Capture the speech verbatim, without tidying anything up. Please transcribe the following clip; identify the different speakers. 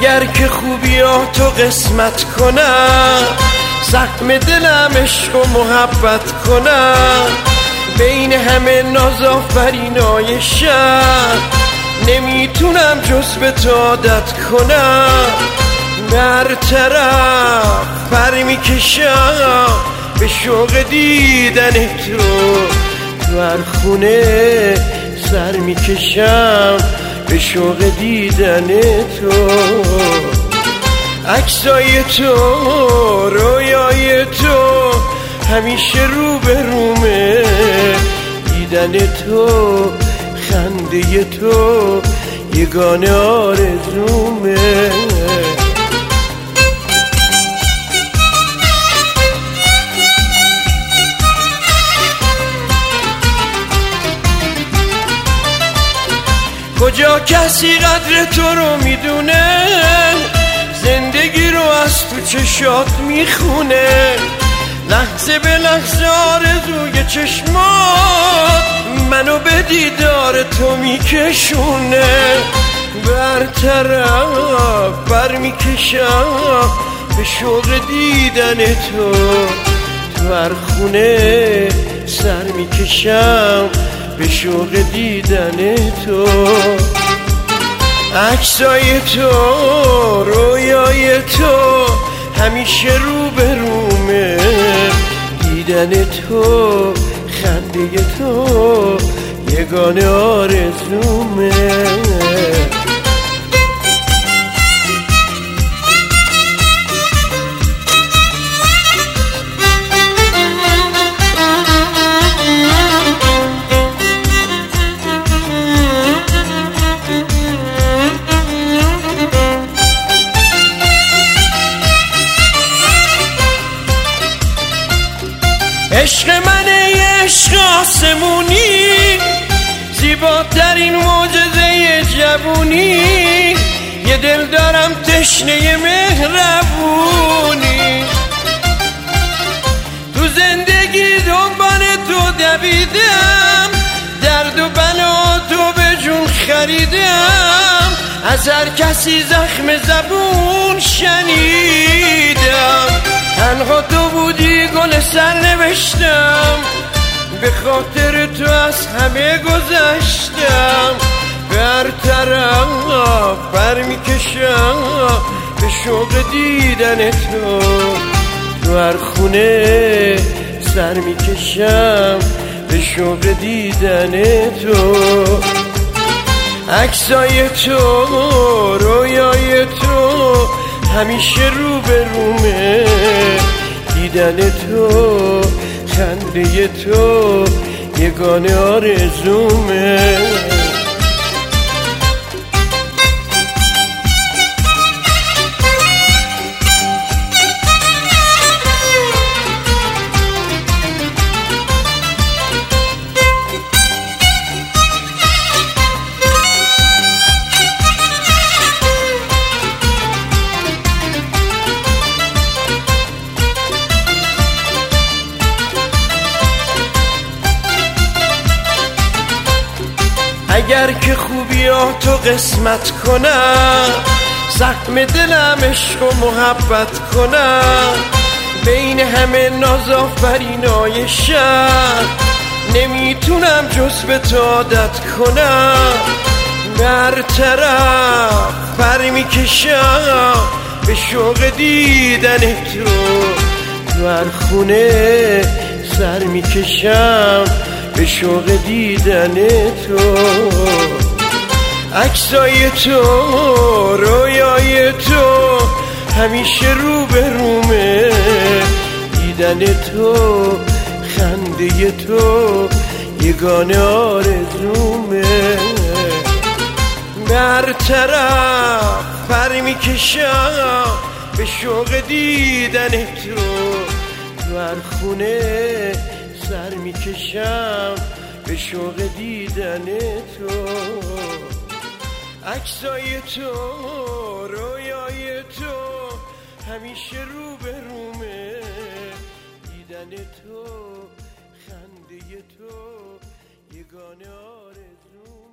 Speaker 1: اگر که خوبیاتو قسمت کنم، زخم دلم عشق و محبت کنم، بین همه نازآفرینای شهر نمیتونم جز به تو عادت کنم. در طرف پر میکشم به شوق دیدن تو، تو هر خونه سر میکشم به شوق دیدن تو. عکسای تو، رویای تو همیشه رو به رومه، دیدن تو، خنده تو یگانه آرزومه. کجا کسی قدر تو رو میدونه، زندگی رو از تو چشات میخونه، لحظه به لحظه آرزوی چشمات منو به دیدار تو میکشونه. بر طرف بر میکشم به شوق دیدن تو، تو هر خونه سر میکشم به شوق دیدن تو. عکسای تو، رویای تو همیشه رو به رومه، دیدن تو، خنده تو یگانه آرزومه. عشق منه یه عشق آسمونی، زیباترین معجزه جوونی، یه دل دارم تشنه مهربونی، تو زندگی دنبال تو دویدم، درد و بلا تو به جون خریدم، از هر کسی زخم زبون شنیدم، تنها تو بودی گل سر نوشتم، به خاطر تو از همه گذشتم. بر طرف بر میکشم به شوق دیدن تو، تو هر خونه سر میکشم به شوق دیدن تو. عکسای تو، رویای تو همیشه رو به رومه، دیدن تو، خنده تو یگانه آرزومه. اگر که خوبیاتو قسمت کنم، زخم دلم عشق و محبت کنم، بین همه نازآفرینای شهر نمیتونم جز به تو عادت کنم. در طرف پر میکشم به شوق دیدن تو، تو هر خونه سر میکشم به شوق دیدن تو. عکسای تو، رویای تو همیشه رو به رومه، دیدن تو، خنده تو یگانه آرزومه. در طرف پر میکشم به شوق دیدن تو، تو هر خونه سر میکشم به شوق دیدن تو. عکسای تو، رویای تو همیشه رو به رومه، دیدن تو، خنده تو یگانه آرزو.